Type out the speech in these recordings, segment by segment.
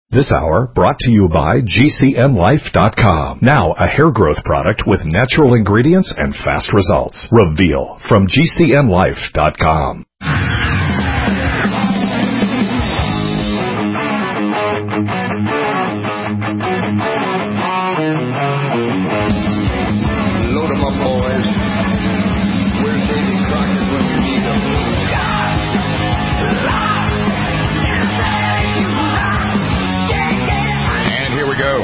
This hour brought to you by GCNlife.com. Now a hair growth product with natural ingredients and fast results. Reveal from GCNlife.com. Load 'em up, boys. Where's Davy Crockett when you need him? And here we go.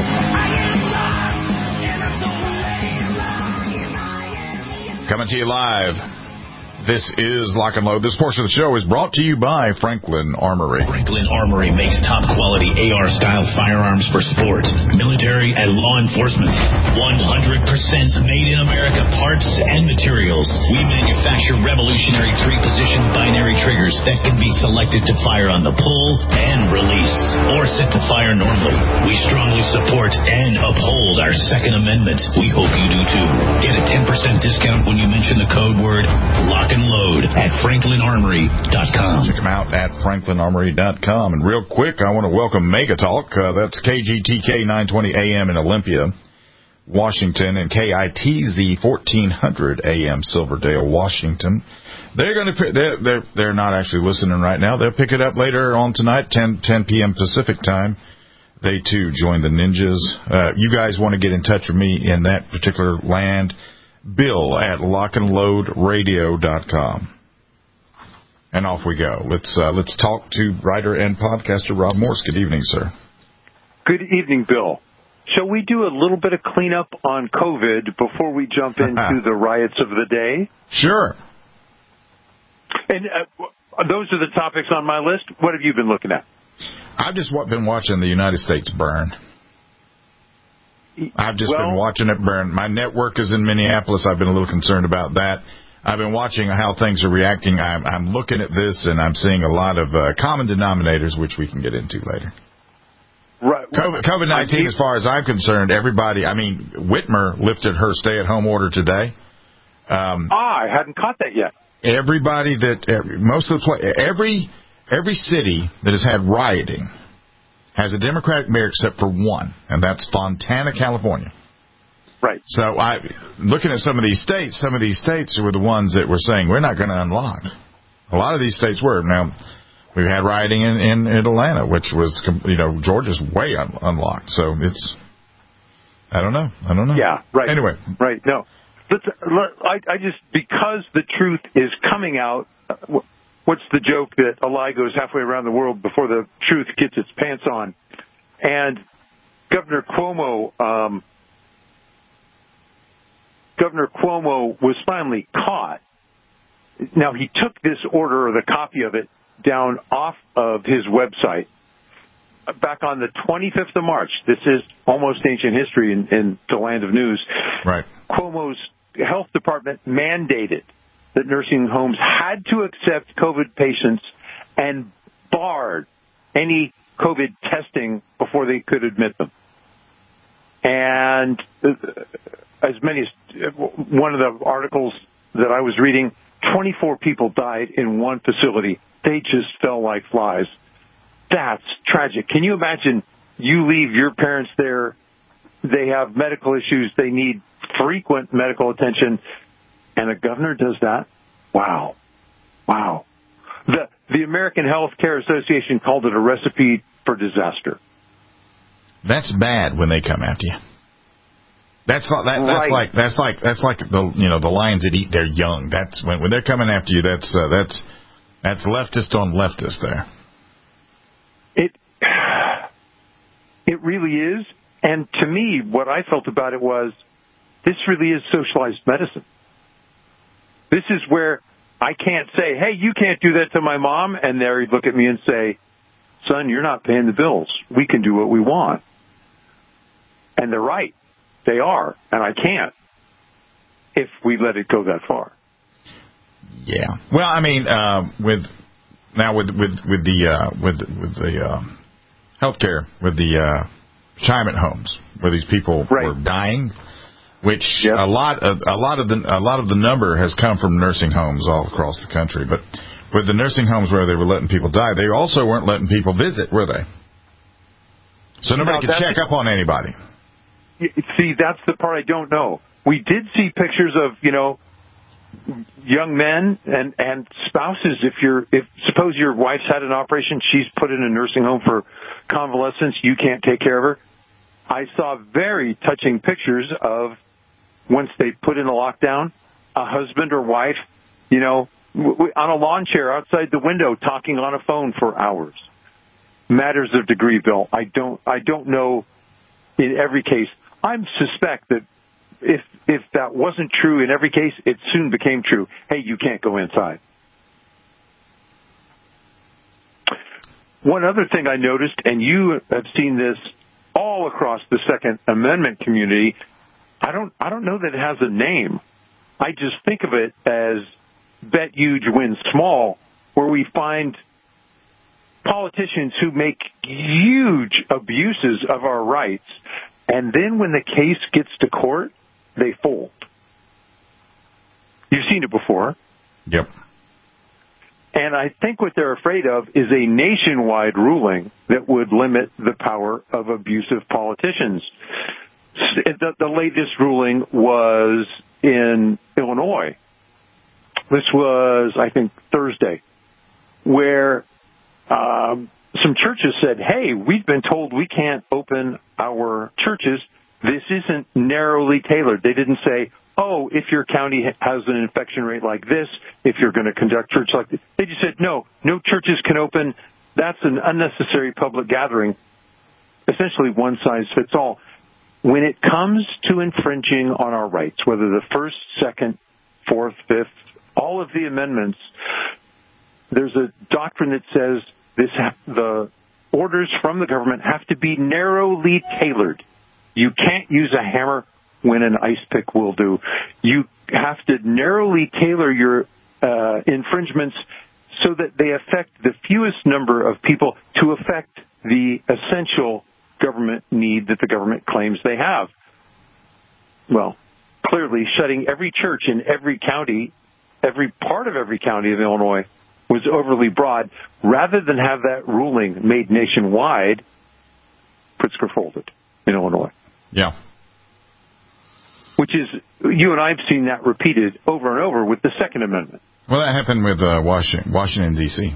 Coming to you live. This is Lock and Load. This portion of the show is brought to you by Franklin Armory. Franklin Armory makes top-quality AR-style firearms for sports, military, and law enforcement. 100% made-in-America parts and materials. We manufacture revolutionary three-position binary triggers that can be selected to fire on the pull and release, or set to fire normally. We strongly support and uphold our Second Amendment. We hope you do too. Get a 10% discount when you mention the code word Lock and Load at FranklinArmory.com. Check them out at FranklinArmory.com. And real quick, I want to welcome Mega Talk. That's KGTK 920 AM in Olympia, Washington, and KITZ 1400 AM Silverdale, Washington. They're going to they're not actually listening right now. They'll pick it up later on tonight, 10 p.m. Pacific time. They too join the ninjas. You guys want to get in touch with me in that particular land? Bill at lockandloadradio.com. And off we go. Let's talk to writer and podcaster Rob Morse. Good evening, sir. Good evening, Bill. Shall we do a little bit of cleanup on COVID before we jump into the riots of the day? Sure. And those are the topics on my list. What have you been looking at? I've just been watching the United States burn. I've just been watching it burn. My network is in Minneapolis. I've been a little concerned about that. I've been watching how things are reacting. I'm looking at this, and I'm seeing a lot of common denominators, which we can get into later. Right. COVID-19, as far as I'm concerned, everybody, Whitmer lifted her stay-at-home order today. I hadn't caught that yet. Everybody every city that has had rioting has a Democratic mayor except for one, and that's Fontana, California. Right. So looking at some of these states were the ones that were saying, we're not going to unlock. A lot of these states were. Now, we've had rioting in Atlanta, which was, Georgia's way unlocked. So I don't know. Yeah, right. Anyway. Right, no. I just, because the truth is coming out, what's the joke that a lie goes halfway around the world before the truth gets its pants on? And Governor Cuomo was finally caught. Now, he took this order, or the copy of it, down off of his website back on the 25th of March. This is almost ancient history in the land of news. Right. Cuomo's health department mandated that nursing homes had to accept COVID patients and barred any COVID testing before they could admit them. And as many as one of the articles that I was reading, 24 people died in one facility. They just fell like flies. That's tragic. Can you imagine you leave your parents there, they have medical issues, they need frequent medical attention, and a governor does that? Wow. The American Health Care Association called it a recipe for disaster. That's bad when they come after you. That's like the lions that eat their young. That's when they're coming after you. That's leftist on leftist there. It really is. And to me, what I felt about it was, this really is socialized medicine. This is where I can't say, hey, you can't do that to my mom, and they'd look at me and say, son, you're not paying the bills. We can do what we want. And they're right. They are, and I can't if we let it go that far. Yeah. Well, with the healthcare, with the retirement homes where these people were dying, which a lot of the number has come from nursing homes all across the country. But with the nursing homes where they were letting people die, they also weren't letting people visit, were they? So nobody can check up on anybody. See, that's the part I don't know. We did see pictures of, young men and spouses. If suppose your wife's had an operation, she's put in a nursing home for convalescence, you can't take care of her. I saw very touching pictures of once they put in a lockdown, a husband or wife, on a lawn chair outside the window talking on a phone for hours. Matters of degree, Bill. I don't know in every case. I suspect that if that wasn't true in every case, it soon became true. Hey, you can't go inside. One other thing I noticed, and you have seen this all across the Second Amendment community, I don't know that it has a name. I just think of it as bet huge, win small, where we find politicians who make huge abuses of our rights, and then when the case gets to court, they fold. You've seen it before. Yep. And I think what they're afraid of is a nationwide ruling that would limit the power of abusive politicians. The latest ruling was in Illinois. This was, I think, Thursday, where some churches said, hey, we've been told we can't open our churches. This isn't narrowly tailored. They didn't say, oh, if your county has an infection rate like this, if you're going to conduct church like this. They just said, no churches can open. That's an unnecessary public gathering. Essentially, one size fits all. When it comes to infringing on our rights, whether the First, Second, Fourth, Fifth, all of the amendments, there's a doctrine that says the orders from the government have to be narrowly tailored. You can't use a hammer when an ice pick will do. You have to narrowly tailor your infringements so that they affect the fewest number of people to affect the essential government need that the government claims they have. Well, clearly shutting every church in every county, every part of every county of Illinois was overly broad. Rather than have that ruling made nationwide, Pritzker folded in Illinois. Yeah. Which is, you and I have seen that repeated over and over with the Second Amendment. Well, that happened with Washington, D.C.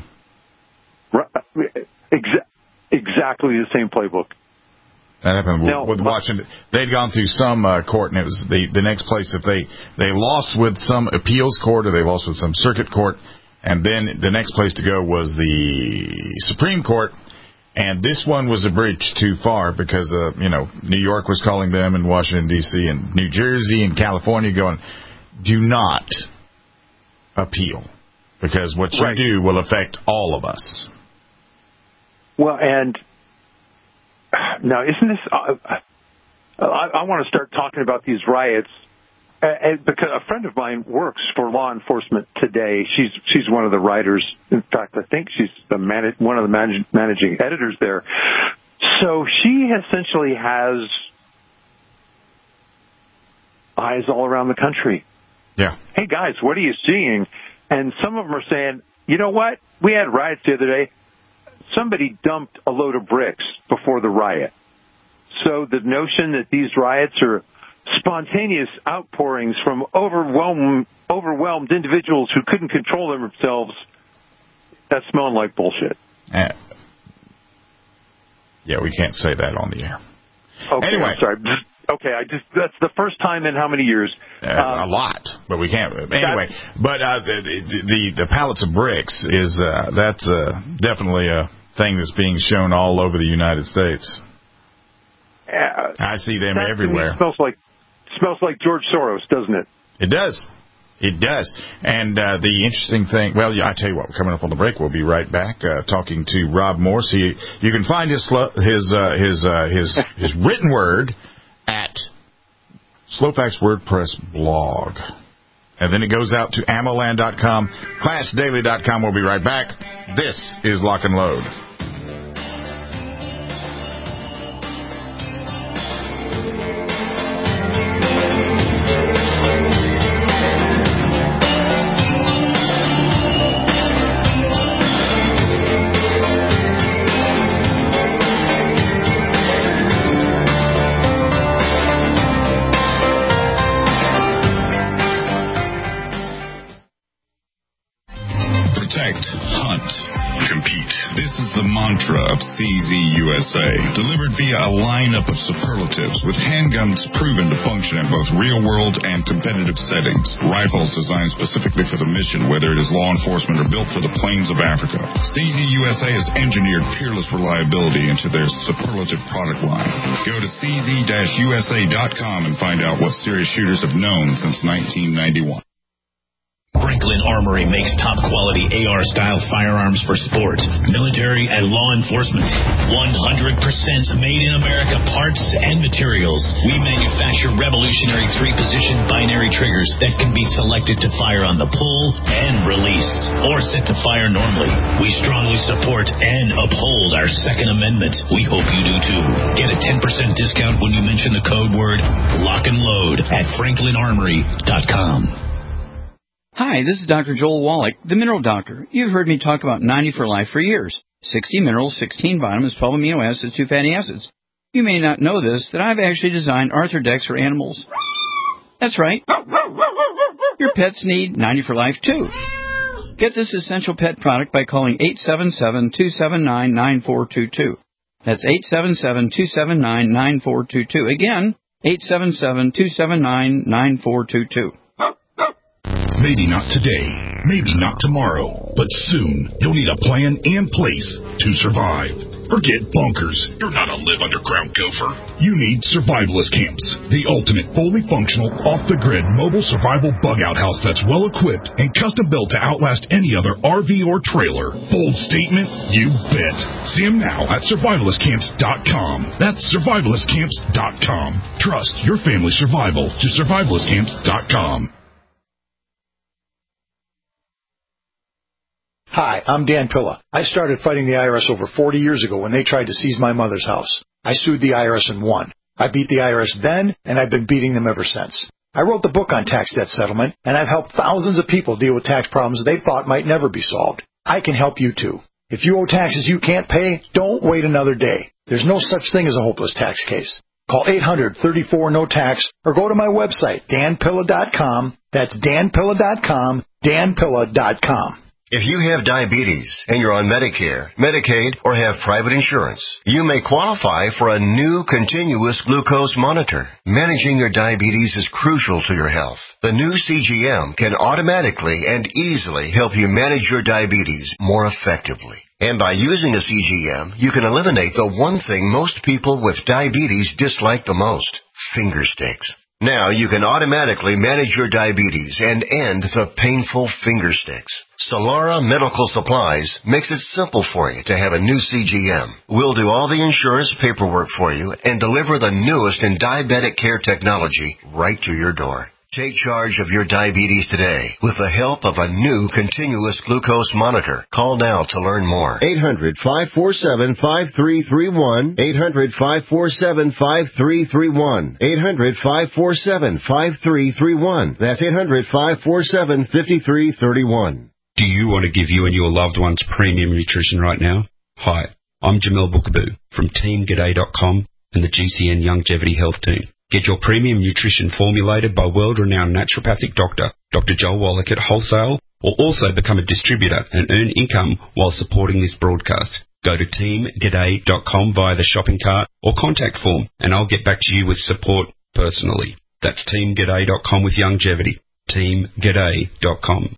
Exactly the same playbook. That happened with Washington. They'd gone through some court, and it was the next place. If they lost with some appeals court or they lost with some circuit court, and then the next place to go was the Supreme Court. And this one was a bridge too far because, New York was calling them and Washington, D.C., and New Jersey and California going, do not appeal because what you do will affect all of us. Well, and now isn't this, I want to start talking about these riots because a friend of mine works for law enforcement today. She's one of the writers. In fact, I think she's one of the managing editors there. So she essentially has eyes all around the country. Yeah. Hey guys, what are you seeing? And some of them are saying, you know what? We had riots the other day. Somebody dumped a load of bricks before the riot. So the notion that these riots are spontaneous outpourings from overwhelmed individuals who couldn't control themselves, that's smelling like bullshit. Yeah, we can't say that on the air. Okay, anyway. I'm sorry. Okay, that's the first time in how many years? A lot, but we can't. Anyway, but the pallets of bricks is that's definitely a thing that's being shown all over the United States. I see them everywhere. Smells like George Soros, doesn't it? It does. It does. And the interesting thing, well, I tell you what, we're coming up on the break. We'll be right back talking to Rob Morse. You can find his written word at Slowfax WordPress blog. And then it goes out to ammoland.com, classdaily.com. We'll be right back. This is Lock and Load. mantra of CZ USA, delivered via a lineup of superlatives with handguns proven to function in both real-world and competitive settings. Rifles designed specifically for the mission, whether it is law enforcement or built for the plains of Africa. CZ USA has engineered peerless reliability into their superlative product line. Go to cz-usa.com and find out what serious shooters have known since 1991. Franklin Armory makes top-quality AR-style firearms for sport, military, and law enforcement. 100% made in America parts and materials. We manufacture revolutionary 3-position binary triggers that can be selected to fire on the pull and release, or set to fire normally. We strongly support and uphold our Second Amendment. We hope you do too. Get a 10% discount when you mention the code word Lock and Load at FranklinArmory.com. Hi, this is Dr. Joel Wallach, the Mineral Doctor. You've heard me talk about 90 for Life for years. 60 minerals, 16 vitamins, 12 amino acids, 2 fatty acids. You may not know this, that I've actually designed Arthrodex for animals. That's right. Your pets need 90 for Life, too. Get this essential pet product by calling 877-279-9422. That's 877-279-9422. Again, 877-279-9422. Maybe not today, maybe not tomorrow, but soon you'll need a plan and place to survive. Forget bunkers. You're not a live underground gopher. You need Survivalist Camps, the ultimate fully functional, off-the-grid mobile survival bug-out house that's well-equipped and custom-built to outlast any other RV or trailer. Bold statement? You bet. See them now at survivalistcamps.com. That's survivalistcamps.com. Trust your family's survival to survivalistcamps.com. Hi, I'm Dan Pilla. I started fighting the IRS over 40 years ago when they tried to seize my mother's house. I sued the IRS and won. I beat the IRS then, and I've been beating them ever since. I wrote the book on tax debt settlement, and I've helped thousands of people deal with tax problems they thought might never be solved. I can help you too. If you owe taxes you can't pay, don't wait another day. There's no such thing as a hopeless tax case. Call 800-34-NO-TAX or go to my website, danpilla.com. That's danpilla.com, danpilla.com. If you have diabetes and you're on Medicare, Medicaid, or have private insurance, you may qualify for a new continuous glucose monitor. Managing your diabetes is crucial to your health. The new CGM can automatically and easily help you manage your diabetes more effectively. And by using a CGM, you can eliminate the one thing most people with diabetes dislike the most: finger sticks. Now you can automatically manage your diabetes and end the painful finger sticks. Solara Medical Supplies makes it simple for you to have a new CGM. We'll do all the insurance paperwork for you and deliver the newest in diabetic care technology right to your door. Take charge of your diabetes today with the help of a new continuous glucose monitor. Call now to learn more. 800-547-5331. 800-547-5331. 800-547-5331. That's 800-547-5331. Do you want to give you and your loved ones premium nutrition right now? Hi, I'm Jamel Bookaboo from TeamGaday.com and the GCN Longevity Health Team. Get your premium nutrition formulated by world-renowned naturopathic doctor, Dr. Joel Wallach at wholesale, or also become a distributor and earn income while supporting this broadcast. Go to TeamGaday.com via the shopping cart or contact form, and I'll get back to you with support personally. That's TeamGaday.com with longevity. TeamGaday.com.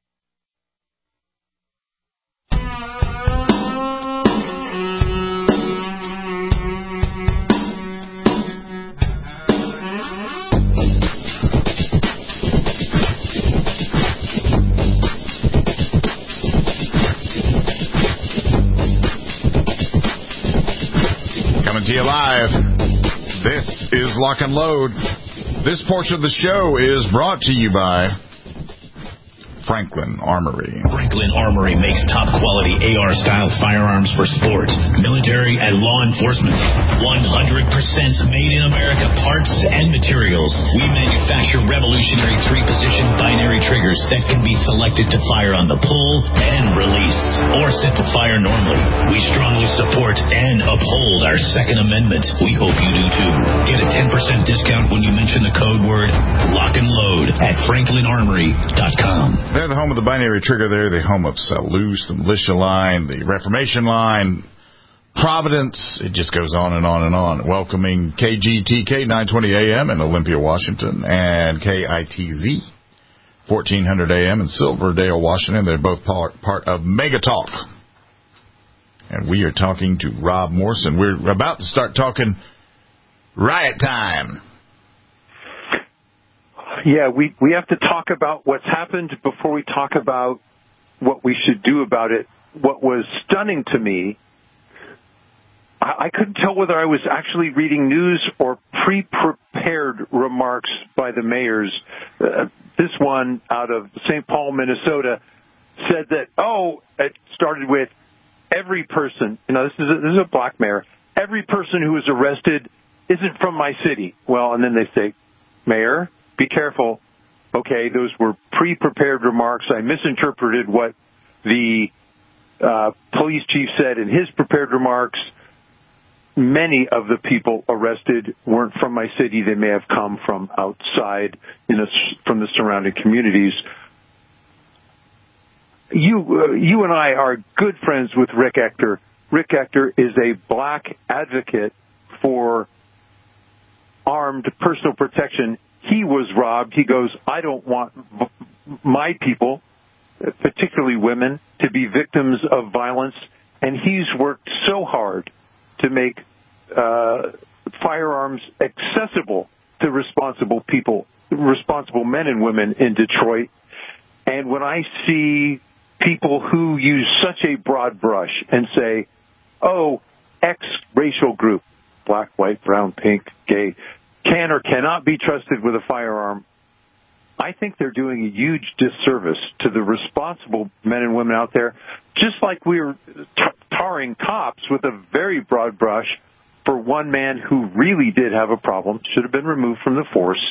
Coming to you live. This is Lock and Load. This portion of the show is brought to you by Franklin Armory. Franklin Armory makes top-quality AR-style firearms for sport, military, and law enforcement. 100% made in America parts and materials. We manufacture revolutionary 3-position binary triggers that can be selected to fire on the pull and release, or set to fire normally. We strongly support and uphold our Second Amendment. We hope you do too. Get a 10% discount when you mention the code word Lock and Load at FranklinArmory.com. They're the home of the binary trigger. They're the home of Salus, the militia line, the Reformation line, Providence. It just goes on and on and on. Welcoming KGTK 920 AM in Olympia, Washington, and KITZ 1400 AM in Silverdale, Washington. They're both part of Mega Talk. And we are talking to Rob Morrison. We're about to start talking riot time. Yeah, we have to talk about what's happened before we talk about what we should do about it. What was stunning to me, I couldn't tell whether I was actually reading news or pre-prepared remarks by the mayors. This one out of St. Paul, Minnesota, said that, it started with every person, this is a black mayor, every person who was arrested isn't from my city. Well, and then they say, Mayor, be careful. Okay, those were pre-prepared remarks. I misinterpreted what the police chief said in his prepared remarks. Many of the people arrested weren't from my city. They may have come from outside, from the surrounding communities. You and I are good friends with Rick Ector. Rick Ector is a black advocate for armed personal protection. He was robbed. He goes, I don't want my people, particularly women, to be victims of violence. And he's worked so hard to make firearms accessible to responsible people, responsible men and women in Detroit. And when I see people who use such a broad brush and say, X racial group, black, white, brown, pink, gay, can or cannot be trusted with a firearm, I think they're doing a huge disservice to the responsible men and women out there, just like we were tarring cops with a very broad brush for one man who really did have a problem, should have been removed from the force.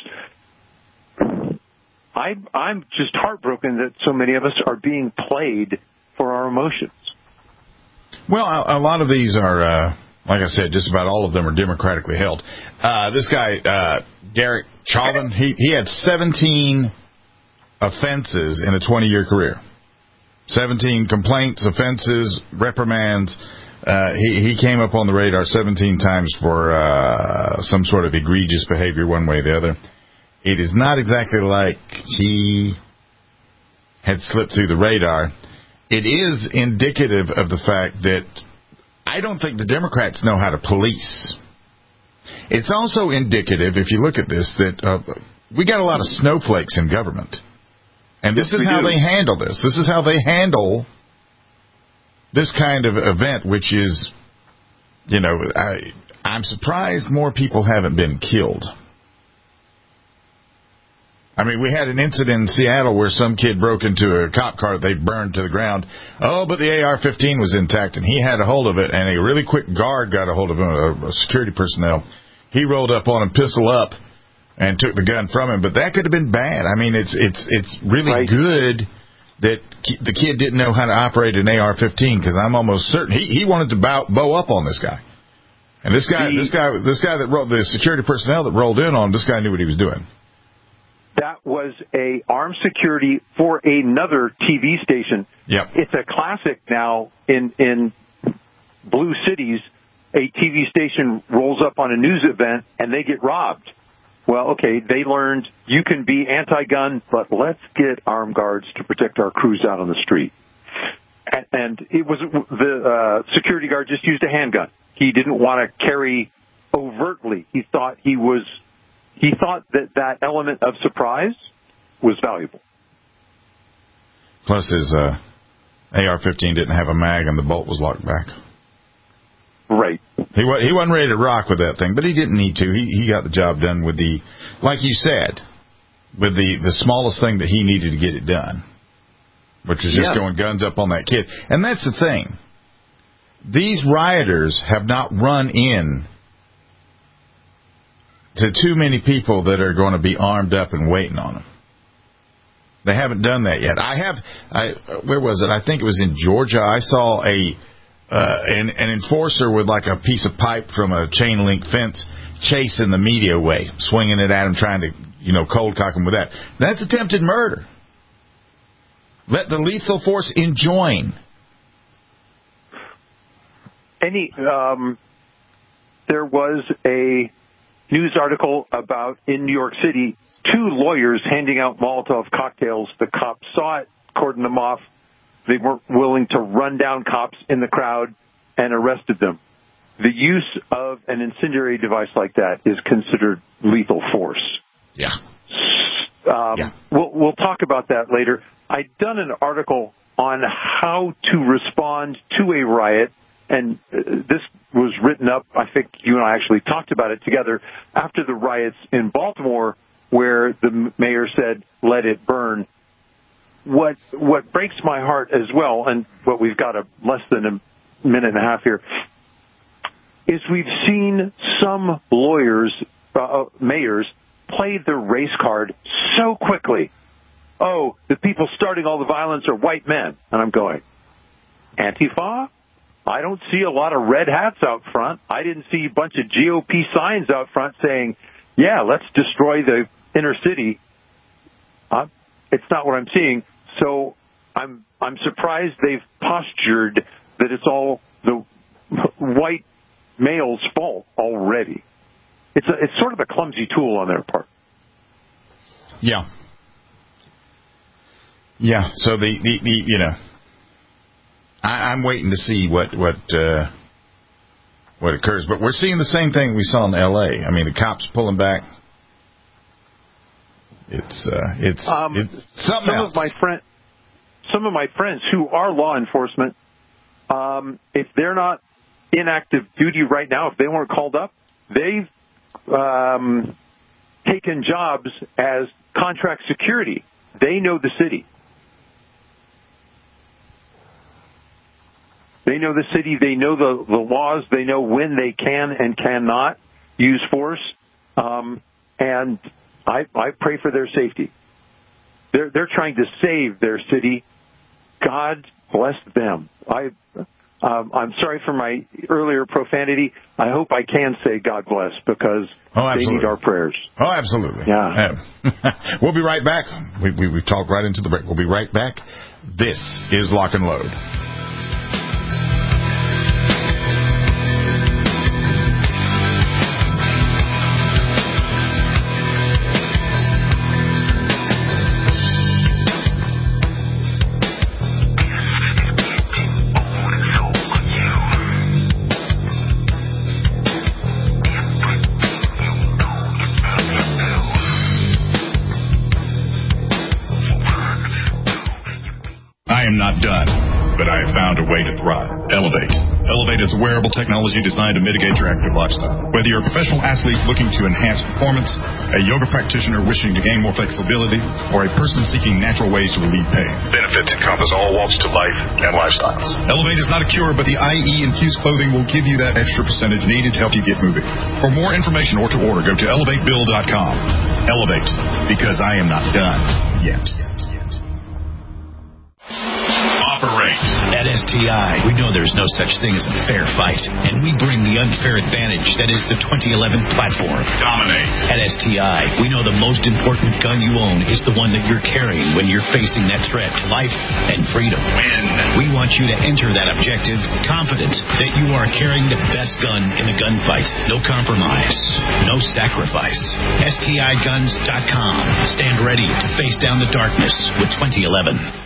I'm just heartbroken that so many of us are being played for our emotions. Well, a lot of these are, like I said, just about all of them are democratically held. This guy, Derek Chauvin, he had 17 offenses in a 20-year career. 17 complaints, offenses, reprimands. He came up on the radar 17 times for some sort of egregious behavior one way or the other. It is not exactly like he had slipped through the radar. It is indicative of the fact that I don't think the Democrats know how to police. It's also indicative, if you look at this, that we got a lot of snowflakes in government. And this is how they handle this. This is how they handle this kind of event, which is, I'm surprised more people haven't been killed. I mean, we had an incident in Seattle where some kid broke into a cop car that they burned to the ground. But the AR-15 was intact, and he had a hold of it, and a really quick guard got a hold of him, a security personnel. He rolled up on him, pistol up, and took the gun from him. But that could have been bad. I mean, it's really good that the kid didn't know how to operate an AR-15, because I'm almost certain he wanted to bow up on this guy. And this guy that rolled, the security personnel that rolled in on him, this guy knew what he was doing. That was a armed security for another TV station. Yep. It's a classic now in blue cities. A TV station rolls up on a news event and they get robbed. Well, okay, they learned you can be anti-gun, but let's get armed guards to protect our crews out on the street. And it was the security guard just used a handgun. He didn't want to carry overtly. He thought that element of surprise was valuable. Plus, his AR-15 didn't have a mag and the bolt was locked back. Right. He wasn't ready to rock with that thing, but he didn't need to. He got the job done with like you said, with the smallest thing that he needed to get it done, which is just going guns up on that kid. And that's the thing. These rioters have not run in to too many people that are going to be armed up and waiting on them. They haven't done that yet. Where was it? I think it was in Georgia. I saw an enforcer with like a piece of pipe from a chain link fence chasing the media away, swinging it at him, trying to, cold cock him with that. That's attempted murder. Let the lethal force enjoin. there was a news article about in New York City 2 lawyers handing out Molotov cocktails. The cops saw it, cordoned them off. They weren't willing to run down cops in the crowd and arrested them. The use of an incendiary device like that is considered lethal force. Yeah. We'll talk about that later. I'd done an article on how to respond to a riot, and this was written up, I think you and I actually talked about it together, after the riots in Baltimore, where the mayor said, let it burn. What breaks my heart as well, and what we've got less than a minute and a half here, is we've seen some mayors play the race card so quickly. Oh, the people starting all the violence are white men. And I'm going, Antifa? I don't see a lot of red hats out front. I didn't see a bunch of GOP signs out front saying, yeah, let's destroy the inner city. It's not what I'm seeing. So I'm surprised they've postured that it's all the white male's fault already. It's sort of a clumsy tool on their part. Yeah. Yeah. So I'm waiting to see what occurs, but we're seeing the same thing we saw in L.A. I mean, the cops pulling back. It's something else. Some of my friends who are law enforcement, if they're not in active duty right now, if they weren't called up, they've taken jobs as contract security. They know the city. They know the city. They know the laws. They know when they can and cannot use force. And I pray for their safety. They're trying to save their city. God bless them. I'm sorry for my earlier profanity. I hope I can say God bless, because they need our prayers. Oh, absolutely. Yeah. We'll be right back. We talked right into the break. We'll be right back. This is Lock and Load. Not done, but I have found a way to thrive. Elevate. Elevate is a wearable technology designed to mitigate your active lifestyle. Whether you're a professional athlete looking to enhance performance, a yoga practitioner wishing to gain more flexibility, or a person seeking natural ways to relieve pain, benefits encompass all walks to life and lifestyles. Elevate is not a cure, but the IE-infused clothing will give you that extra percentage needed to help you get moving. For more information or to order, go to elevatebill.com. Elevate, because I am not done yet. At STI, we know there's no such thing as a fair fight, and we bring the unfair advantage that is the 2011 platform. Dominate. At STI, we know the most important gun you own is the one that you're carrying when you're facing that threat to life and freedom. Win. We want you to enter that objective confident that you are carrying the best gun in the gunfight. No compromise. No sacrifice. STIguns.com. Stand ready to face down the darkness with 2011.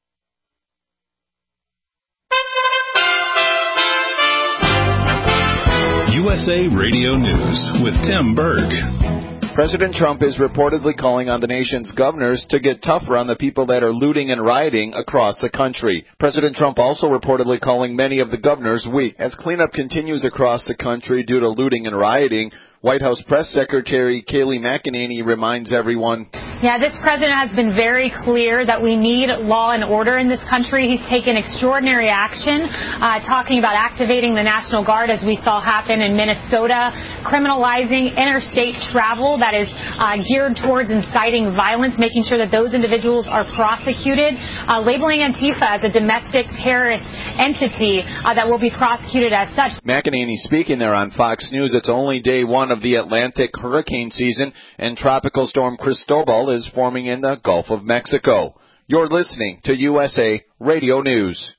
USA Radio News with Tim Berg. President Trump is reportedly calling on the nation's governors to get tougher on the people that are looting and rioting across the country. President Trump also reportedly calling many of the governors weak. As cleanup continues across the country due to looting and rioting, White House Press Secretary Kayleigh McEnany reminds everyone. Yeah, this president has been very clear that we need law and order in this country. He's taken extraordinary action, talking about activating the National Guard, as we saw happen in Minnesota, criminalizing interstate travel that is geared towards inciting violence, making sure that those individuals are prosecuted, labeling Antifa as a domestic terrorist entity that will be prosecuted as such. McEnany speaking there on Fox News. It's only day one of the Atlantic hurricane season, and Tropical Storm Cristobal is forming in the Gulf of Mexico. You're listening to USA Radio News.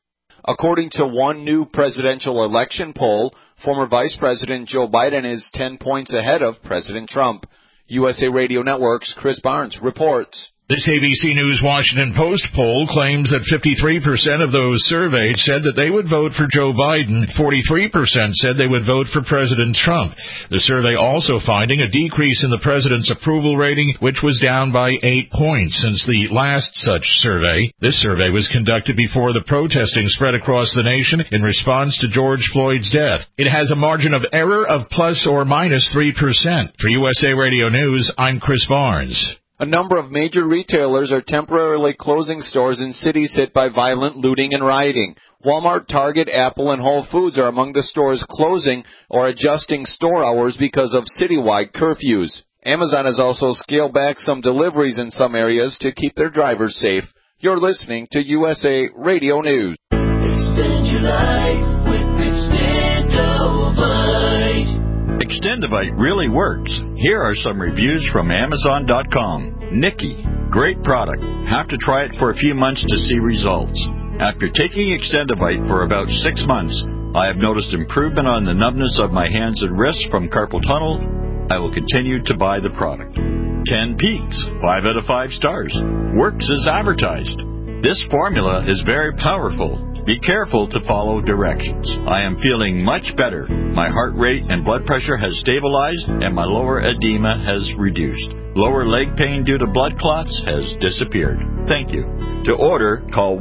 According to one new presidential election poll, former Vice President Joe Biden is 10 points ahead of President Trump. USA Radio Network's Chris Barnes reports. This ABC News Washington Post poll claims that 53% of those surveyed said that they would vote for Joe Biden. 43% said they would vote for President Trump. The survey also finding a decrease in the president's approval rating, which was down by 8 points since the last such survey. This survey was conducted before the protesting spread across the nation in response to George Floyd's death. It has a margin of error of plus or minus 3%. For USA Radio News, I'm Chris Barnes. A number of major retailers are temporarily closing stores in cities hit by violent looting and rioting. Walmart, Target, Apple, and Whole Foods are among the stores closing or adjusting store hours because of citywide curfews. Amazon has also scaled back some deliveries in some areas to keep their drivers safe. You're listening to USA Radio News. Extend your life with Extendovite. Extendovite really works. Here are some reviews from Amazon.com. Nikki, great product. Have to try it for a few months to see results. After taking Extendovite for about 6 months, I have noticed improvement on the numbness of my hands and wrists from carpal tunnel. I will continue to buy the product. 10 Peaks, 5 out of 5 stars. Works as advertised. This formula is very powerful. Be careful to follow directions. I am feeling much better. My heart rate and blood pressure has stabilized, and my lower edema has reduced. Lower leg pain due to blood clots has disappeared. Thank you. To order, call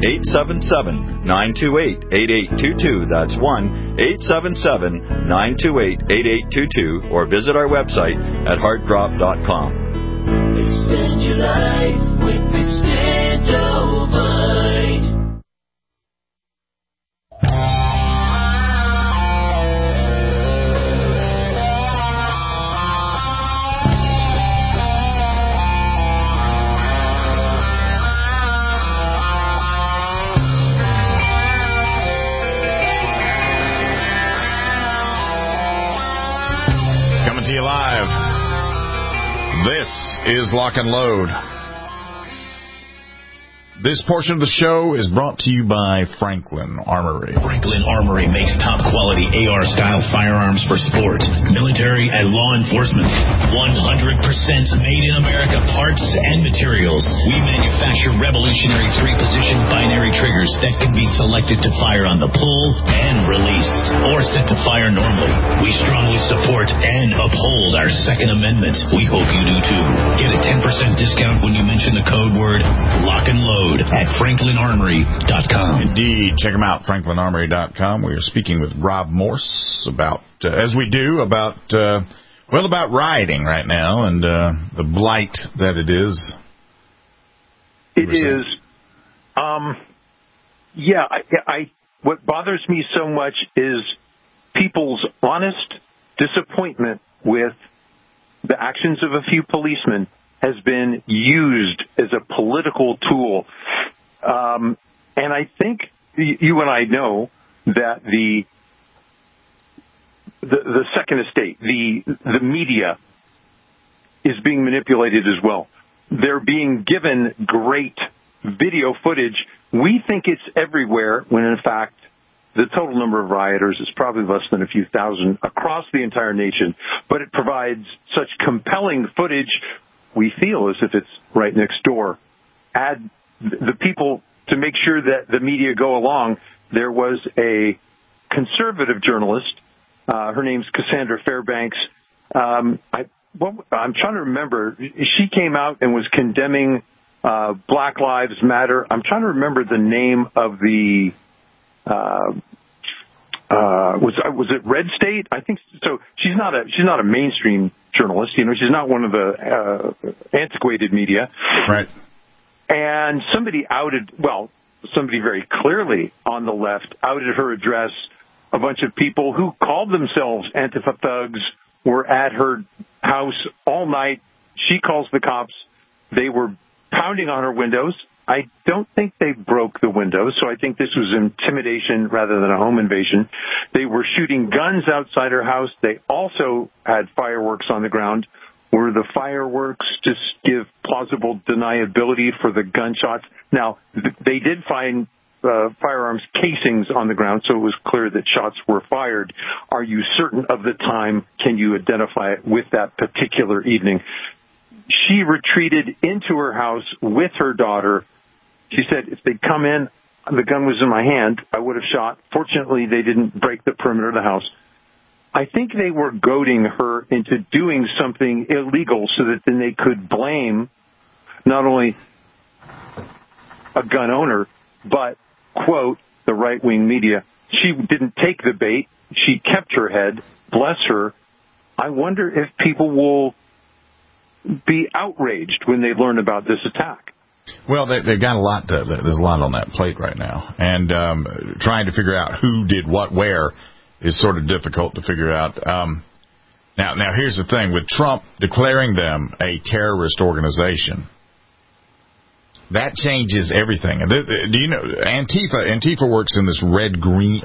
1-877-928-8822. That's 1-877-928-8822, or visit our website at heartdrop.com. Extend your life with Extendovite. Coming to you live. This is Lock and Load. This portion of the show is brought to you by Franklin Armory. Franklin Armory makes top-quality AR-style firearms for sport, military, and law enforcement. 100% made in America parts and materials. We manufacture revolutionary 3-position binary triggers that can be selected to fire on the pull and release, or set to fire normally. We strongly support and uphold our Second Amendment. We hope you do too. Get a 10% discount when you mention the code word Lock and Load at franklinarmory.com. Indeed. Check them out, franklinarmory.com. We are speaking with Rob Morse about, as we do, about rioting right now and the blight that it is. It is. What bothers me so much is people's honest disappointment with the actions of a few policemen has been used as a political tool. And I think you and I know that the Second Estate, the media, is being manipulated as well. They're being given great video footage. We think it's everywhere, when in fact the total number of rioters is probably less than a few thousand across the entire nation. But it provides such compelling footage, we feel as if it's right next door. Add the people to make sure that the media go along. There was a conservative journalist. Her name's Cassandra Fairbanks. I'm trying to remember. She came out and was condemning Black Lives Matter. I'm trying to remember the name of the. Was it Red State? I think so. She's not a mainstream journalist. You know, she's not one of the antiquated media. Right. And somebody very clearly on the left outed her address. A bunch of people who called themselves Antifa thugs were at her house all night. She calls the cops. They were pounding on her windows. I don't think they broke the windows, so I think this was intimidation rather than a home invasion. They were shooting guns outside her house. They also had fireworks on the ground. Were the fireworks just give plausible deniability for the gunshots? Now, they did find firearms casings on the ground, so it was clear that shots were fired. Are you certain of the time? Can you identify it with that particular evening? She retreated into her house with her daughter. She said, if they'd come in, the gun was in my hand, I would have shot. Fortunately, they didn't break the perimeter of the house. I think they were goading her into doing something illegal so that then they could blame not only a gun owner, but, quote, the right-wing media. She didn't take the bait. She kept her head. Bless her. I wonder if people will be outraged when they learn about this attack. Well, they've got a lot. There's a lot on that plate right now, and trying to figure out who did what where is sort of difficult to figure out. Now here's the thing: with Trump declaring them a terrorist organization, that changes everything. Do you know Antifa? Antifa works in this red-green.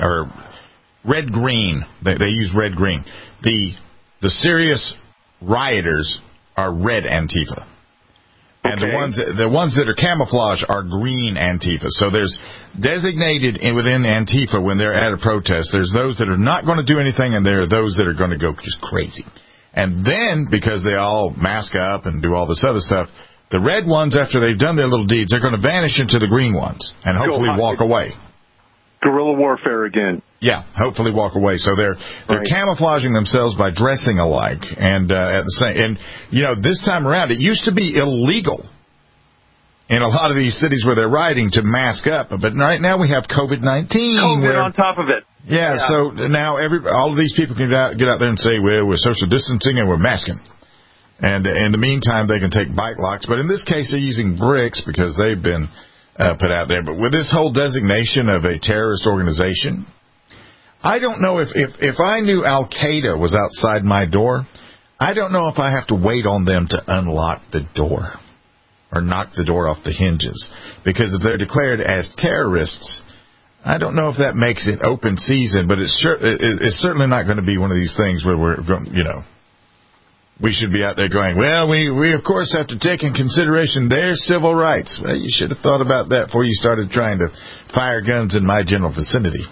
They use red-green. The serious rioters are red Antifa. And okay. the ones that are camouflage are green Antifa. So there's designated within Antifa when they're at a protest, there's those that are not going to do anything, and there are those that are going to go just crazy. And then, because they all mask up and do all this other stuff, the red ones, after they've done their little deeds, they're going to vanish into the green ones and hopefully walk away. Guerrilla warfare again. Yeah, hopefully walk away. So they're camouflaging themselves by dressing alike, and at the same. And this time around, it used to be illegal in a lot of these cities where they're rioting to mask up, but right now we have COVID-19. COVID on top of it. Yeah. So now all of these people can get out there and say, well, we're social distancing and we're masking. And in the meantime, they can take bike locks. But in this case, they're using bricks because they've been put out there. But with this whole designation of a terrorist organization, I don't know if I knew Al-Qaeda was outside my door, I don't know if I have to wait on them to unlock the door or knock the door off the hinges. Because if they're declared as terrorists, I don't know if that makes it open season, but it's certainly not going to be one of these things where we're going, we should be out there going, well, we of course have to take in consideration their civil rights. Well, you should have thought about that before you started trying to fire guns in my general vicinity.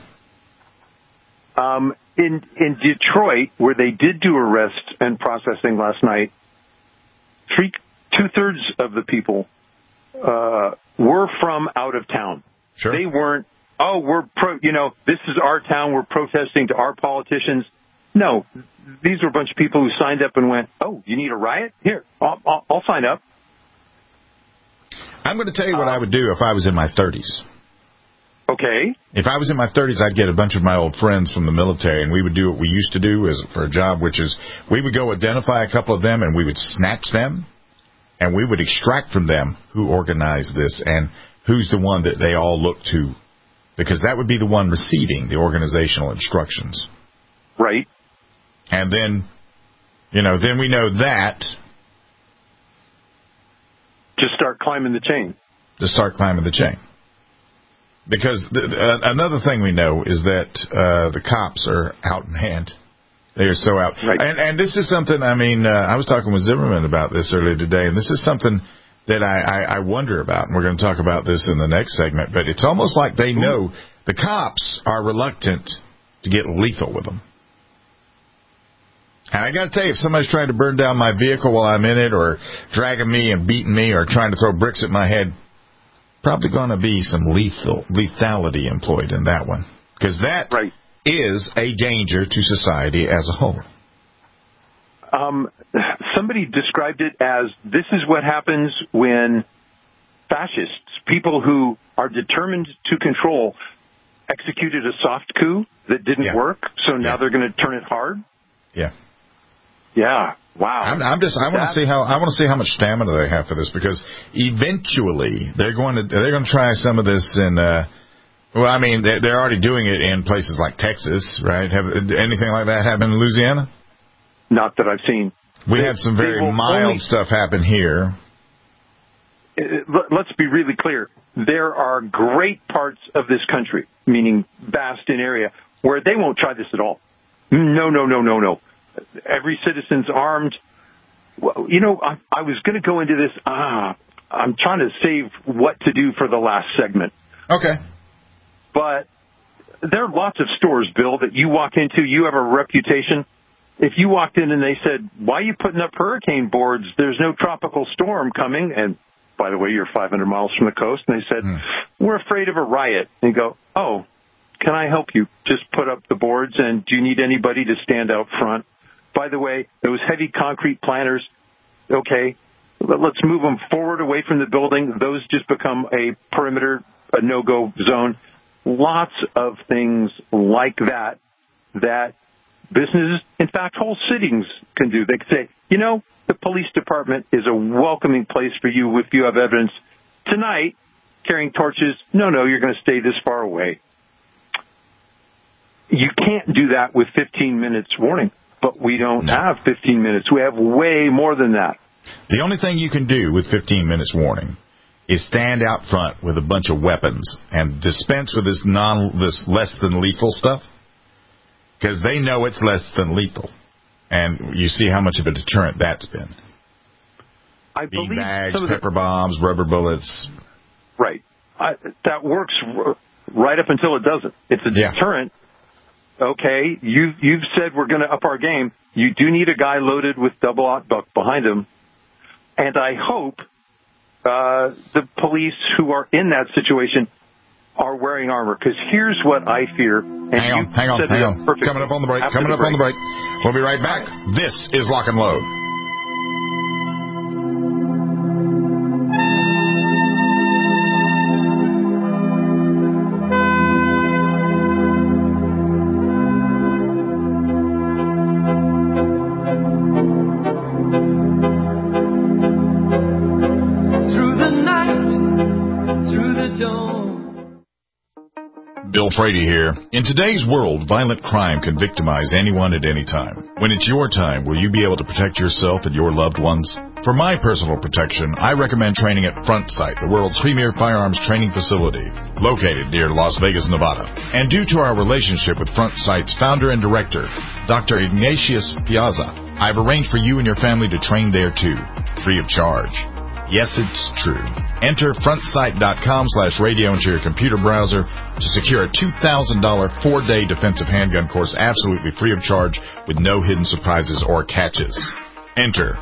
In Detroit, where they did do arrest and processing last night, two-thirds of the people were from out of town. Sure. They weren't, this is our town, we're protesting to our politicians. No, these were a bunch of people who signed up and went, oh, you need a riot? Here, I'll sign up. I'm going to tell you what I would do if I was in my 30s. Okay. If I was in my 30s, I'd get a bunch of my old friends from the military, and we would do what we used to do for a job, which is we would go identify a couple of them, and we would snatch them, and we would extract from them who organized this and who's the one that they all look to, because that would be the one receiving the organizational instructions. Right. And then, then we know that. Just start climbing the chain. Because another thing we know is that the cops are out in hand. They are so out. Right. And this is something, I was talking with Zimmerman about this earlier today, and this is something that I wonder about, and we're going to talk about this in the next segment, but it's almost like they know the cops are reluctant to get lethal with them. And I got to tell you, if somebody's trying to burn down my vehicle while I'm in it, or dragging me and beating me, or trying to throw bricks at my head, probably going to be some lethality employed in that one. Because that is a danger to society as a whole. Somebody described it as, this is what happens when fascists, people who are determined to control, executed a soft coup that didn't work, so now they're going to turn it hard. Yeah. Yeah. Wow. I want to see how much stamina they have for this, because eventually they're going to try some of this in. They're already doing it in places like Texas, right? Have anything like that happen in Louisiana? Not that I've seen. We had some very mild stuff happen here. Let's be really clear. There are great parts of this country, meaning vast in area, where they won't try this at all. No. Every citizen's armed. Well, I was going to go into this. I'm trying to save what to do for the last segment. Okay. But there are lots of stores, Bill, that you walk into, you have a reputation. If you walked in and they said, why are you putting up hurricane boards? There's no tropical storm coming. And by the way, you're 500 miles from the coast. And they said, we're afraid of a riot. And you go, oh, can I help you? Just put up the boards. And do you need anybody to stand out front? By the way, those heavy concrete planters, okay, let's move them forward away from the building. Those just become a perimeter, a no-go zone. Lots of things like that businesses, in fact, whole cities can do. They can say, you know, the police department is a welcoming place for you if you have evidence. Tonight, carrying torches, no, you're going to stay this far away. You can't do that with 15 minutes warning, but we don't have 15 minutes. We have way more than that. The only thing you can do with 15 minutes warning is stand out front with a bunch of weapons and dispense with this less than lethal stuff, because they know it's less than lethal. And you see how much of a deterrent that's been. I believe bags, pepper bombs, rubber bullets. Right. That works right up until it doesn't. It's a deterrent. Okay, you've said we're going to up our game. You do need a guy loaded with double-aught buck behind him. And I hope the police who are in that situation are wearing armor, because here's what I fear. And hang on. Coming up on the break. We'll be right back. This is Lock and Load. Bill Frady here. In today's world, violent crime can victimize anyone at any time. When it's your time, will you be able to protect yourself and your loved ones? For my personal protection, I recommend training at Front Sight, the world's premier firearms training facility, located near Las Vegas, Nevada. And due to our relationship with Front Sight's founder and director, Dr. Ignatius Piazza, I've arranged for you and your family to train there too, free of charge. Yes, it's true. Enter frontsight.com/radio into your computer browser to secure a $2,000 4-day defensive handgun course absolutely free of charge with no hidden surprises or catches. Enter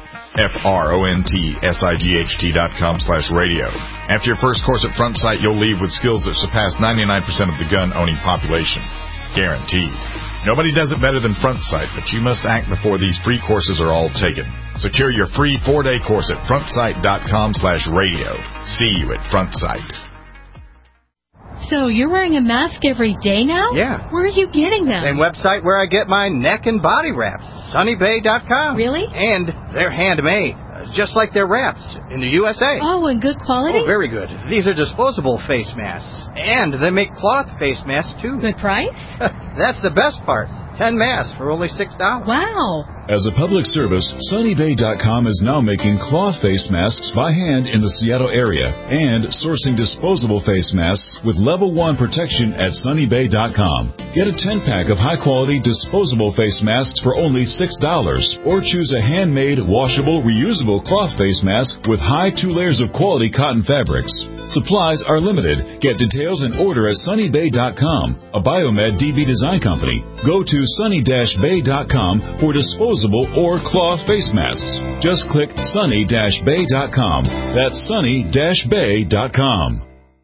frontsight.com/radio. After your first course at Front Sight, you'll leave with skills that surpass 99% of the gun-owning population. Guaranteed. Nobody does it better than Front Sight, but you must act before these free courses are all taken. Secure your free 4-day course at frontsight.com/radio. See you at Front Sight. So you're wearing a mask every day now? Yeah. Where are you getting them? Same website where I get my neck and body wraps, sunnybay.com. Really? And they're handmade, just like their wraps in the USA. Oh, and good quality? Oh, very good. These are disposable face masks, and they make cloth face masks, too. Good price? That's the best part. 10 masks for only $6. Wow. As a public service, sunnybay.com is now making cloth face masks by hand in the Seattle area and sourcing disposable face masks with level 1 protection at sunnybay.com. Get a 10-pack of high-quality disposable face masks for only $6, or choose a handmade, washable, reusable cloth face mask with high 2 layers of quality cotton fabrics. Supplies are limited. Get details and order at sunnybay.com, a Biomed DB design company. Go to sunny-bay.com for disposable or cloth face masks. Just click sunny-bay.com. That's sunny-bay.com.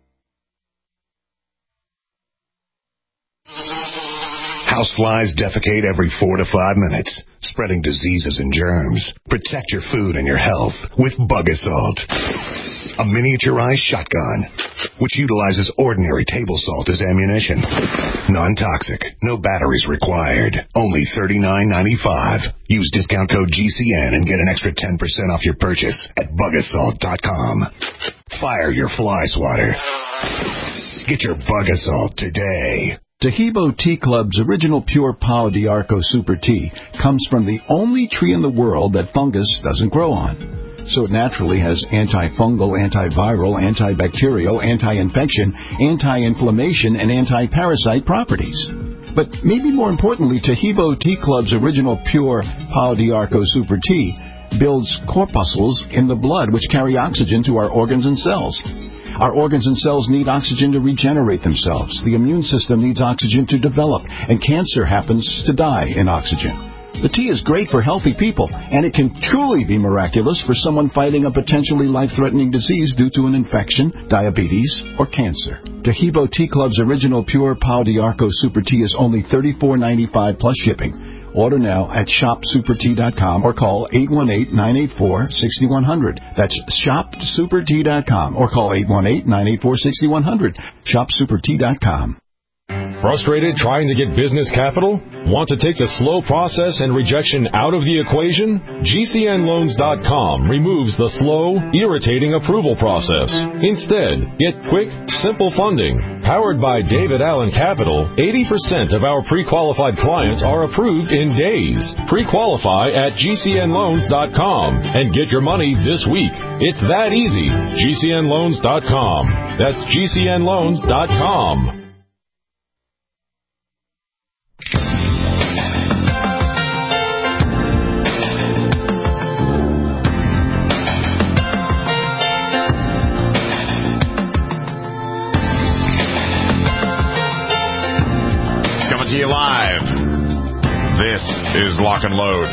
Houseflies defecate every 4 to 5 minutes, spreading diseases and germs. Protect your food and your health with Bug Assault, a miniaturized shotgun which utilizes ordinary table salt as ammunition. Non-toxic, no batteries required. Only $39.95. Use discount code GCN and get an extra 10% off your purchase at bugassault.com. Fire your fly swatter. Get your Bug Assault today. Tahibo Tea Club's original pure Pau d'Arco Super Tea comes from the only tree in the world that fungus doesn't grow on. So it naturally has antifungal, antiviral, antibacterial, anti-infection, anti-inflammation, and anti-parasite properties. But maybe more importantly, Tahibo Tea Club's original pure Pau d'Arco Super Tea builds corpuscles in the blood which carry oxygen to our organs and cells. Our organs and cells need oxygen to regenerate themselves. The immune system needs oxygen to develop, and cancer happens to die in oxygen. The tea is great for healthy people, and it can truly be miraculous for someone fighting a potentially life-threatening disease due to an infection, diabetes, or cancer. Tahibo Tea Club's original pure Pau d'Arco Super Tea is only $34.95 plus shipping. Order now at shopsupertea.com or call 818-984-6100. That's shopsupertea.com or call 818-984-6100. Shopsupertea.com. Frustrated trying to get business capital? Want to take the slow process and rejection out of the equation? GCNloans.com removes the slow, irritating approval process. Instead, get quick, simple funding. Powered by David Allen Capital, 80% of our pre-qualified clients are approved in days. Pre-qualify at GCNloans.com and get your money this week. It's that easy. GCNloans.com. That's GCNloans.com. Coming to you live. This is Lock and Load.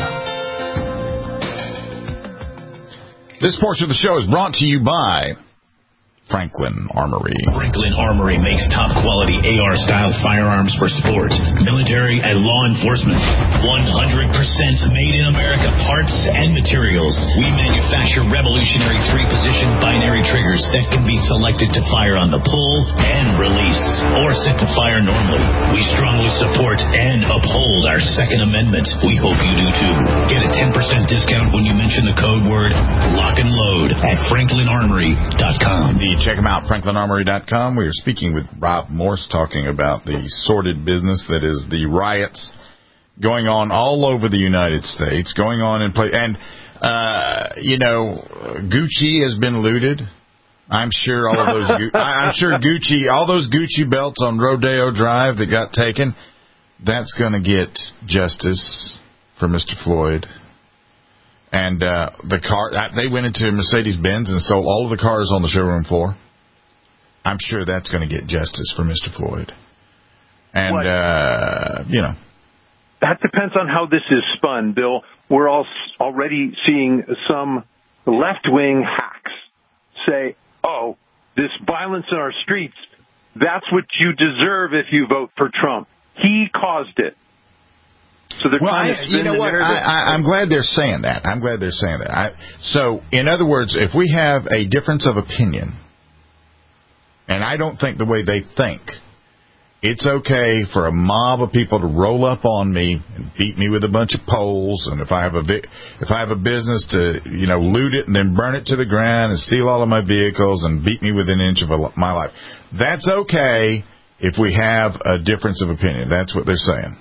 This portion of the show is brought to you by Franklin Armory. Franklin Armory makes top-quality AR-style firearms for sports, military, and law enforcement. 100% made in America parts and materials. We manufacture revolutionary three-position binary triggers that can be selected to fire on the pull and release, or set to fire normally. We strongly support and uphold our Second Amendment. We hope you do too. Get a 10% discount when you mention the code word Lock and Load at FranklinArmory.com. Check them out, FranklinArmory.com. We are speaking with Rob Morse, talking about the sordid business that is the riots going on all over the United States, going on in place. And, Gucci has been looted. I'm sure all of those, all those Gucci belts on Rodeo Drive that got taken, that's going to get justice for Mr. Floyd. And the car, they went into Mercedes-Benz and sold all of the cars on the showroom floor. I'm sure that's going to get justice for Mr. Floyd. And, That depends on how this is spun, Bill. We're already seeing some left-wing hacks say, oh, this violence in our streets, that's what you deserve if you vote for Trump. He caused it. So I'm glad they're saying that. So, in other words, if we have a difference of opinion, and I don't think the way they think, it's okay for a mob of people to roll up on me and beat me with a bunch of poles, and if I have a business to loot it and then burn it to the ground and steal all of my vehicles and beat me within an inch of my life. That's okay if we have a difference of opinion. That's what they're saying.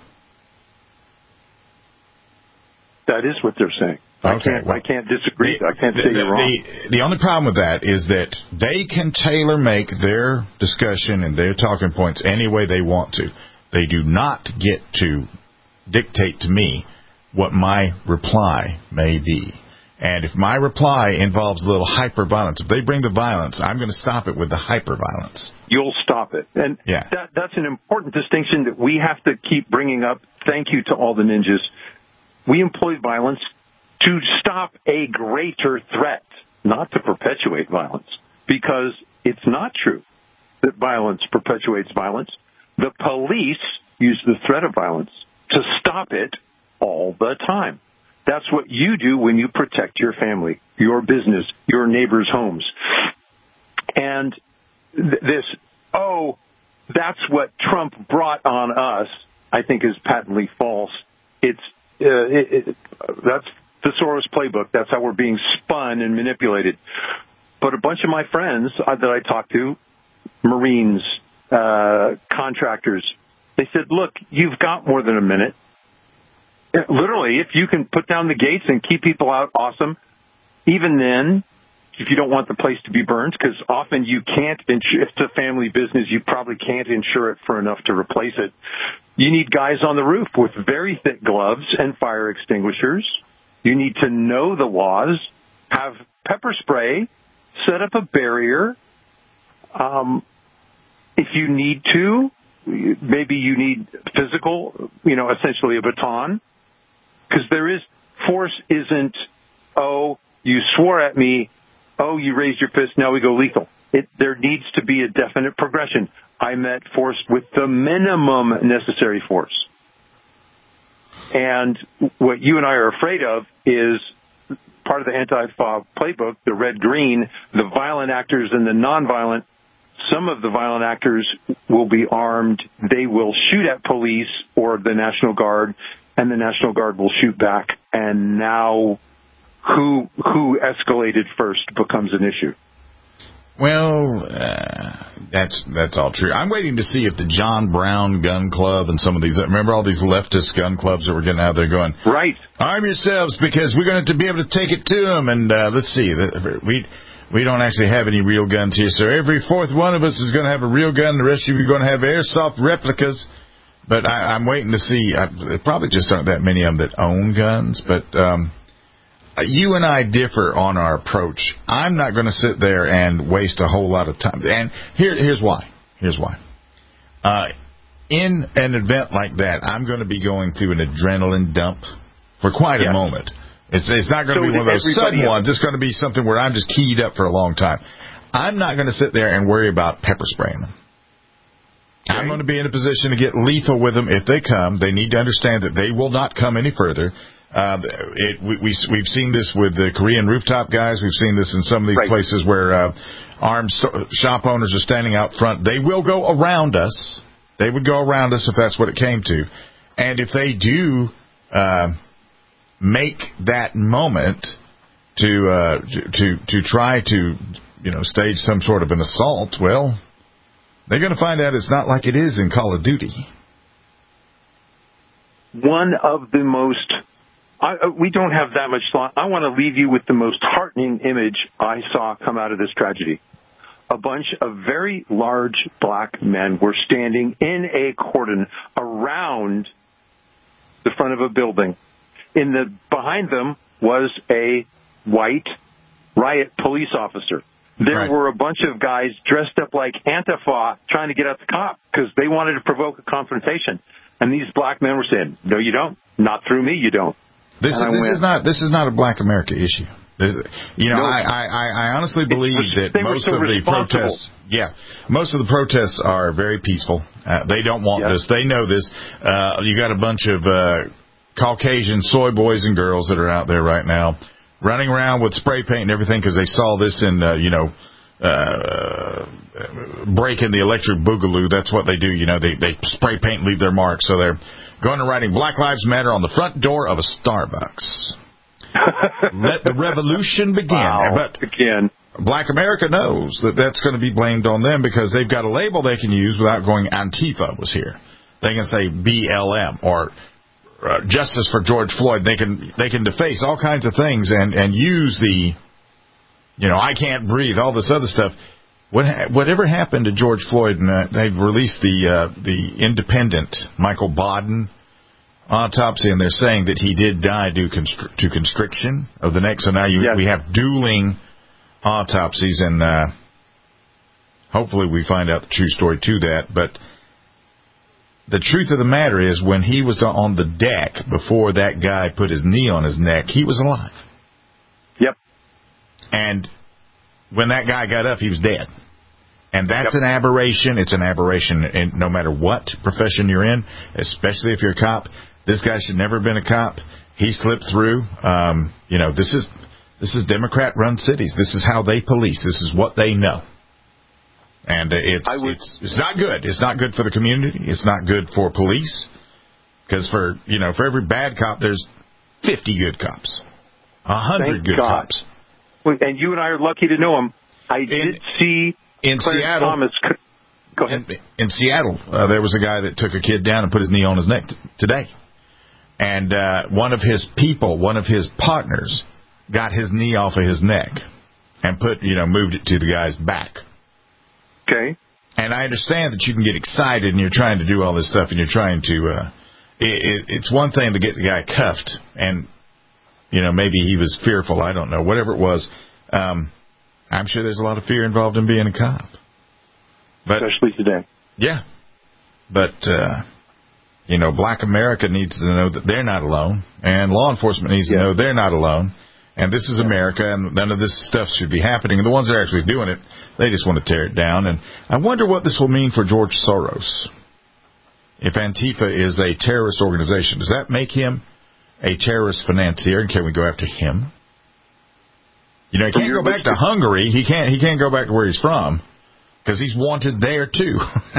That is what they're saying. Okay. I can't disagree. I can't say you're wrong. The only problem with that is that they can tailor-make their discussion and their talking points any way they want to. They do not get to dictate to me what my reply may be. And if my reply involves a little hyper-violence, if they bring the violence, I'm going to stop it with the hyper-violence. You'll stop it. And that's an important distinction that we have to keep bringing up. Thank you to all the ninjas. We employed violence to stop a greater threat, not to perpetuate violence, because it's not true that violence perpetuates violence. The police use the threat of violence to stop it all the time. That's what you do when you protect your family, your business, your neighbors' homes. And that's what Trump brought on us, I think is patently false. That's the Soros playbook. That's how we're being spun and manipulated. But a bunch of my friends that I talked to, Marines, contractors, they said, look, you've got more than a minute. Literally, if you can put down the gates and keep people out, awesome. Even then, if you don't want the place to be burned, because often you can't, if it's a family business, you probably can't insure it for enough to replace it. You need guys on the roof with very thick gloves and fire extinguishers. You need to know the laws, have pepper spray, set up a barrier, If you need to, maybe you need physical, essentially a baton, because force isn't, oh, you swore at me, oh, you raised your fist, now we go lethal. There needs to be a definite progression. I met force with the minimum necessary force. And what you and I are afraid of is part of the Antifa playbook, the red-green, the violent actors and the nonviolent. Some of the violent actors will be armed. They will shoot at police or the National Guard, and the National Guard will shoot back. And now who escalated first becomes an issue. Well, that's all true. I'm waiting to see if the John Brown Gun Club and some of these, remember all these leftist gun clubs that were getting out there going, right, arm yourselves because we're going to be able to take it to them. And let's see, we don't actually have any real guns here, so every fourth one of us is going to have a real gun. The rest of you are going to have airsoft replicas. But I'm waiting to see. There probably just aren't that many of them that own guns, but you and I differ on our approach. I'm not going to sit there and waste a whole lot of time. And here's why. Here's why. In an event like that, I'm going to be going through an adrenaline dump for quite a moment. It's not going to be one of those sudden ones. It's going to be something where I'm just keyed up for a long time. I'm not going to sit there and worry about pepper spraying them. Okay. I'm going to be in a position to get lethal with them if they come. They need to understand that they will not come any further. We've seen this with the Korean rooftop guys. We've seen this in some of these places where armed shop owners are standing out front. They will go around us. They would go around us if that's what it came to. And if they do make that moment to try to stage some sort of an assault, well, they're going to find out it's not like it is in Call of Duty. One of the most... we don't have that much thought. I want to leave you with the most heartening image I saw come out of this tragedy. A bunch of very large black men were standing in a cordon around the front of a building. Behind them was a white riot police officer. There were a bunch of guys dressed up like Antifa trying to get at the cop because they wanted to provoke a confrontation. And these black men were saying, no, you don't. Not through me, you don't. This is not a Black America issue. I honestly believe that most of the protests are very peaceful. They don't want this. They know this. You got a bunch of Caucasian soy boys and girls that are out there right now running around with spray paint and everything because they saw this in breaking the electric boogaloo. That's what they do. They spray paint and leave their mark. So they're going and writing Black Lives Matter on the front door of a Starbucks. Let the revolution begin. Wow. But Black America knows that that's going to be blamed on them because they've got a label they can use without going Antifa was here. They can say BLM or Justice for George Floyd. They can deface all kinds of things and use the I can't breathe, all this other stuff. Whatever happened to George Floyd? And they've released the independent Michael Baden autopsy, and they're saying that he did die due to constriction of the neck. So now we have dueling autopsies, and hopefully we find out the true story to that. But the truth of the matter is, when he was on the deck before that guy put his knee on his neck, he was alive. Yep. And when that guy got up, he was dead. And that's an aberration. It's an aberration no matter what profession you're in, especially if you're a cop. This guy should never have been a cop. He slipped through. This is Democrat-run cities. This is how they police. This is what they know. And it's not good. It's not good for the community. It's not good for police. Because for every bad cop, there's 50 good cops, 100 good cops. And you and I are lucky to know him. I did see in Seattle. Thomas. Go ahead. In Seattle, there was a guy that took a kid down and put his knee on his neck today. And one of his partners, got his knee off of his neck and moved it to the guy's back. Okay. And I understand that you can get excited and you're trying to do all this stuff and you're trying to. It's one thing to get the guy cuffed and. Maybe he was fearful. I don't know. Whatever it was, I'm sure there's a lot of fear involved in being a cop. especially today. Yeah. But, Black America needs to know that they're not alone, and law enforcement needs to know they're not alone. And this is America, and none of this stuff should be happening. And the ones that are actually doing it, they just want to tear it down. And I wonder what this will mean for George Soros. If Antifa is a terrorist organization, does that make him a terrorist financier? And can we go after him? He can't go back to Hungary. He can't go back to where he's from because he's wanted there too.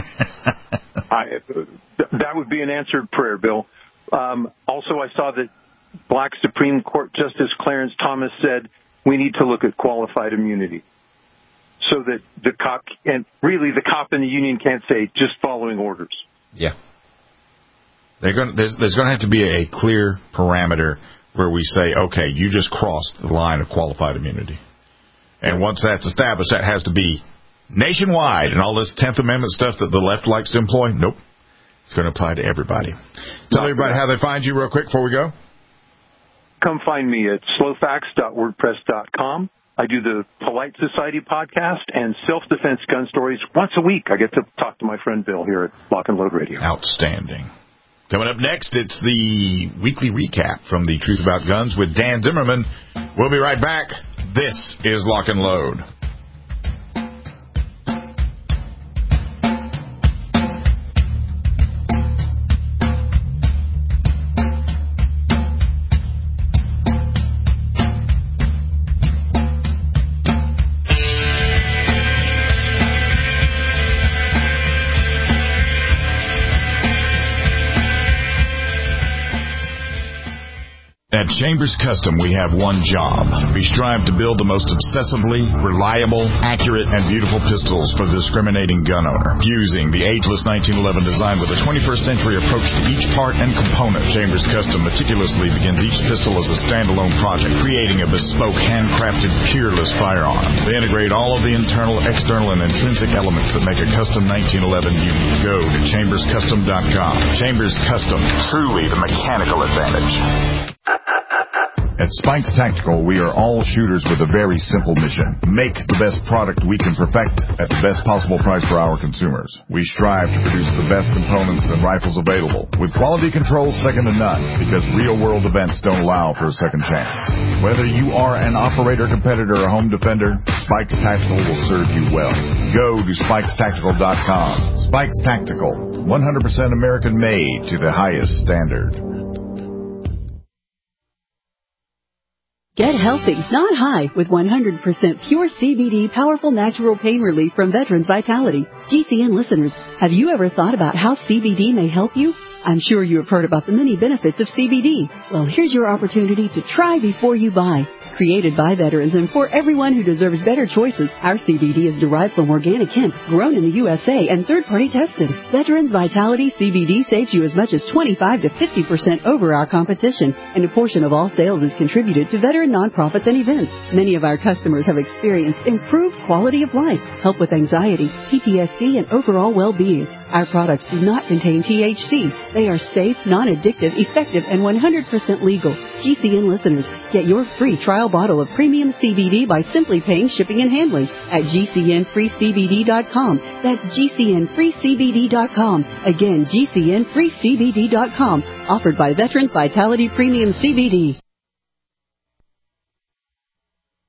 That would be an answered prayer, Bill. Also, I saw that Black Supreme Court Justice Clarence Thomas said we need to look at qualified immunity so that the cop and the union can't say just following orders. Yeah. There's going to have to be a clear parameter where we say, okay, you just crossed the line of qualified immunity. And once that's established, that has to be nationwide. And all this 10th Amendment stuff that the left likes to employ, nope. It's going to apply to everybody. Tell everybody how they find you real quick before we go. Come find me at slowfacts.wordpress.com. I do the Polite Society podcast and self-defense gun stories once a week. I get to talk to my friend Bill here at Lock and Load Radio. Outstanding. Coming up next, it's the weekly recap from the Truth About Guns with Dan Zimmerman. We'll be right back. This is Lock and Load. At Chambers Custom, we have one job. We strive to build the most obsessively reliable, accurate, and beautiful pistols for the discriminating gun owner. Fusing the ageless 1911 design with a 21st century approach to each part and component, Chambers Custom meticulously begins each pistol as a standalone project, creating a bespoke, handcrafted, peerless firearm. They integrate all of the internal, external, and intrinsic elements that make a custom 1911 unique. Go to chamberscustom.com. Chambers Custom, truly the mechanical advantage. At Spikes Tactical, we are all shooters with a very simple mission. Make the best product we can perfect at the best possible price for our consumers. We strive to produce the best components and rifles available, with quality control second to none, because real-world events don't allow for a second chance. Whether you are an operator, competitor, or home defender, Spikes Tactical will serve you well. Go to SpikesTactical.com. Spikes Tactical, 100% American-made to the highest standard. Get healthy, not high, with 100% pure CBD powerful natural pain relief from Veterans Vitality. GCN listeners, have you ever thought about how CBD may help you? I'm sure you have heard about the many benefits of CBD. Well, here's your opportunity to try before you buy. Created by veterans and for everyone who deserves better choices, our CBD is derived from organic hemp, grown in the USA, and third-party tested. Veterans Vitality CBD saves you as much as 25 to 50% over our competition, and a portion of all sales is contributed to veteran nonprofits and events. Many of our customers have experienced improved quality of life, help with anxiety, PTSD, and overall well-being. Our products do not contain THC. They are safe, non-addictive, effective, and 100% legal. GCN listeners, get your free trial bottle of premium CBD by simply paying shipping and handling at GCNFreeCBD.com. That's GCNFreeCBD.com. Again, GCNFreeCBD.com. Offered by Veterans Vitality Premium CBD.